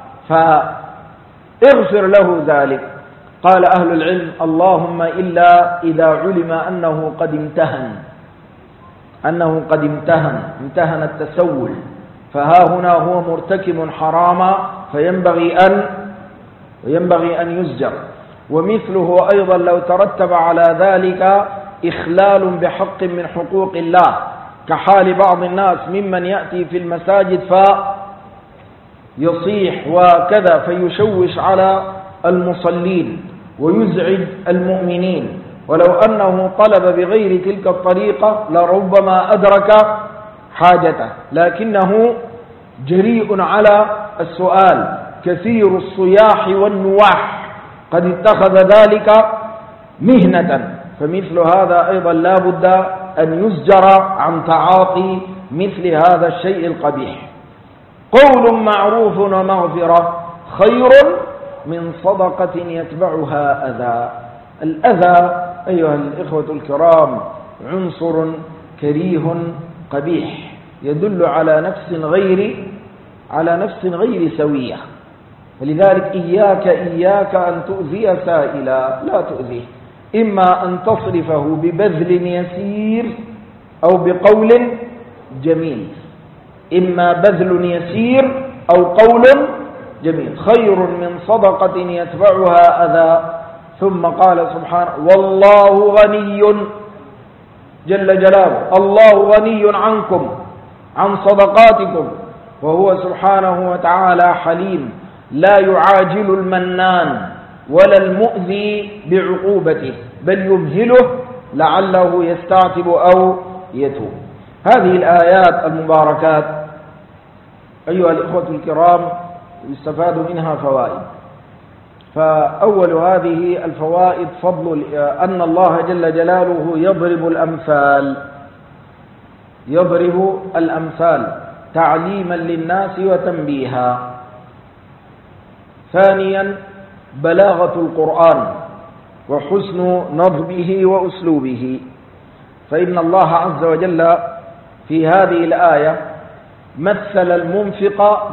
فاغفر له ذلك. قال أهل العلم: اللهم إلا إذا علم أنه قد امتهن، أنه قد امتهن التسول، فها هنا هو مرتكب حراما فينبغي أن يزجر. ومثله أيضا لو ترتب على ذلك إخلال بحق من حقوق الله، كحال بعض الناس ممن يأتي في المساجد فيصيح وكذا فيشوش على المصلين ويزعج المؤمنين، ولو أنه طلب بغير تلك الطريقة لربما أدرك حاجته، لكنه جريء على السؤال، كثير الصياح والنواح، قد اتخذ ذلك مهنة. فمثل هذا أيضا لا بد أن يزجر عن تعاطي مثل هذا الشيء القبيح. قول معروف ومغفرة خير من صدقة يتبعها أذى. الأذى أيها الإخوة الكرام عنصر كريه قبيح، يدل على نفس غير سوية. ولذلك إياك أن تؤذي سائلا، لا تؤذيه، إما أن تصرفه ببذل يسير أو بقول جميل، إما بذل يسير أو قول جميل. خير من صدقة يتبعها أذى. ثم قال سبحانه: والله غني جل جلاله، الله غني عنكم عن صدقاتكم، وهو سبحانه وتعالى حليم، لا يعاجل المنان ولا المؤذي بعقوبته، بل يمهله لعله يستعتب أو يتوب. هذه الآيات المباركات أيها الإخوة الكرام يستفاد منها فوائد. فأول هذه الفوائد فضل أن الله جل جلاله يضرب الأمثال تعليما للناس وتنبيها. ثانيا بلاغة القرآن وحسن نظمه وأسلوبه، فإن الله عز وجل في هذه الآية مثل المنفق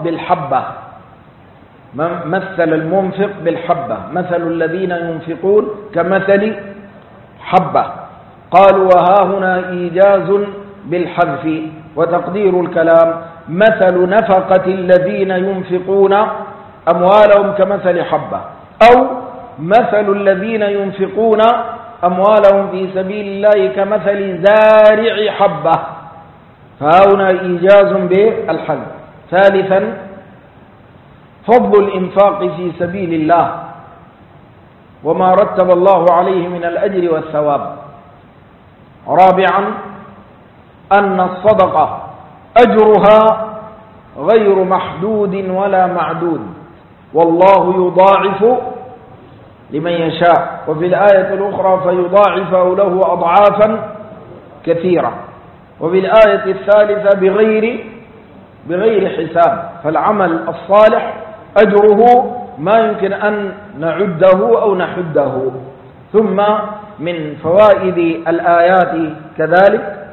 بالحبة، مثل الذين ينفقون كمثل حبة. قالوا وها هنا إيجاز بالحذف، وتقدير الكلام مثل نفقة الذين ينفقون أموالهم كمثل حبة، أو مثل الذين ينفقون أموالهم في سبيل الله كمثل زارع حبة، فهنا إيجاز بالحذف. ثالثا فضل الإنفاق في سبيل الله وما رتب الله عليه من الأجر والثواب. رابعا أن الصدقة أجرها غير محدود ولا معدود، والله يضاعف لمن يشاء، وفي الآية الأخرى فيضاعفه له أضعافا كثيرة، وفي الآية الثالثة بغير حساب. فالعمل الصالح أجره ما يمكن أن نعده أو نحده. ثم من فوائد الآيات كذلك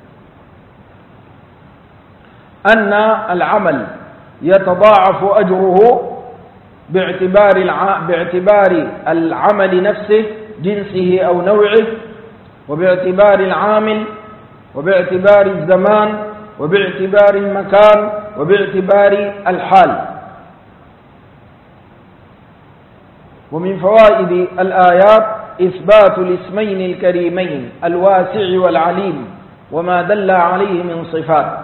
أن العمل يتضاعف أجره باعتبار العمل نفسه، جنسه أو نوعه، وباعتبار العامل، وباعتبار الزمان، وباعتبار المكان، وباعتبار الحال. ومن فوائد الآيات إثبات الاسمين الكريمين الواسع والعليم وما دل عليه من صفات.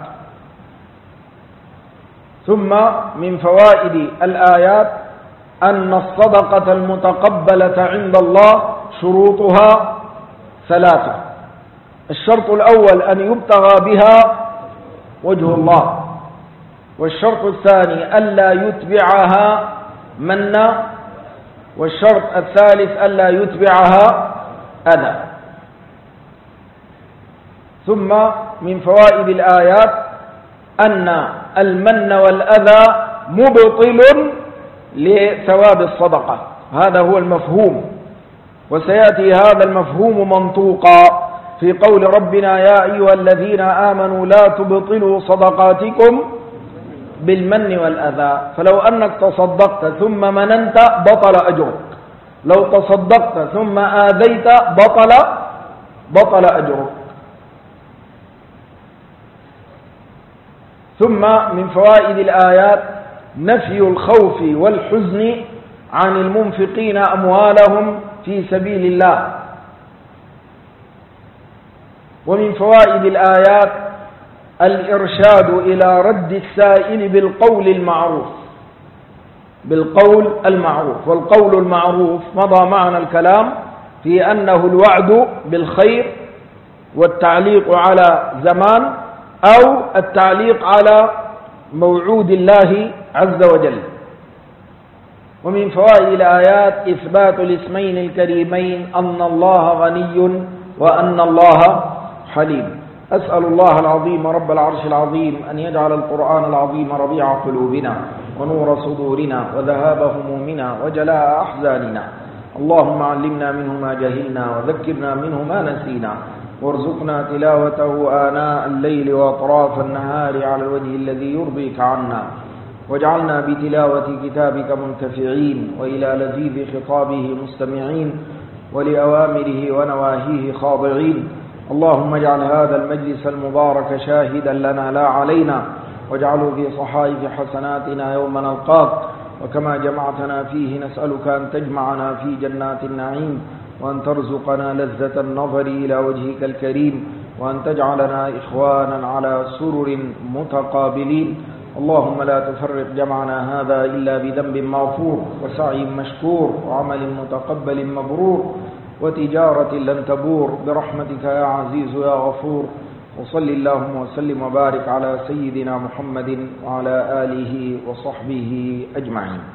ثم من فوائد الآيات أن الصدقة المتقبلة عند الله شروطها ثلاثة. الشرط الأول أن يبتغى بها وجه الله، والشرط الثاني ألا يتبعها منا، والشرط الثالث ألا يتبعها أذى. ثم من فوائد الآيات أن المن والأذى مبطل لثواب الصدقة، هذا هو المفهوم، وسيأتي هذا المفهوم منطوقا في قول ربنا يا أيها الذين آمنوا لا تبطلوا صدقاتكم بالمن والأذى. فلو أنك تصدقت ثم مننت بطل أجرك، لو تصدقت ثم آذيت بطل أجرك. ثم من فوائد الآيات نفي الخوف والحزن عن المنفقين أموالهم في سبيل الله. ومن فوائد الآيات الإرشاد إلى رد السائل بالقول المعروف، والقول المعروف مضى معنا الكلام في أنه الوعد بالخير والتعليق على زمان أو التعليق على موعود الله عز وجل. ومن فوائد الآيات إثبات الاسمين الكريمين أن الله غني وأن الله حليم. أسأل الله العظيم رب العرش العظيم أن يجعل القرآن العظيم ربيع قلوبنا ونور صدورنا وذهاب همومنا وجلاء أحزاننا. اللهم علمنا منه ما جهلنا وذكرنا منه ما نسينا، وارزقنا تلاوته آناء الليل وأطراف النهار على الوجه الذي يرضيك عنا، واجعلنا بتلاوة كتابك منتفعين وإلى لذيذ خطابه مستمعين ولأوامره ونواهيه خاضعين. اللهم اجعل هذا المجلس المبارك شاهدا لنا لا علينا، واجعله في صحائف حسناتنا يوم نلقاك. وكما جمعتنا فيه نسألك أن تجمعنا في جنات النعيم، وأن ترزقنا لذة النظر إلى وجهك الكريم، وأن تجعلنا إخوانا على سرر متقابلين. اللهم لا تفرق جمعنا هذا إلا بذنب مغفور وسعي مشكور وعمل متقبل مبرور وتجارة لن تبور، برحمتك يا عزيز يا غفور. وصل اللهم وسلم وبارك على سيدنا محمد وعلى آله وصحبه أجمعين.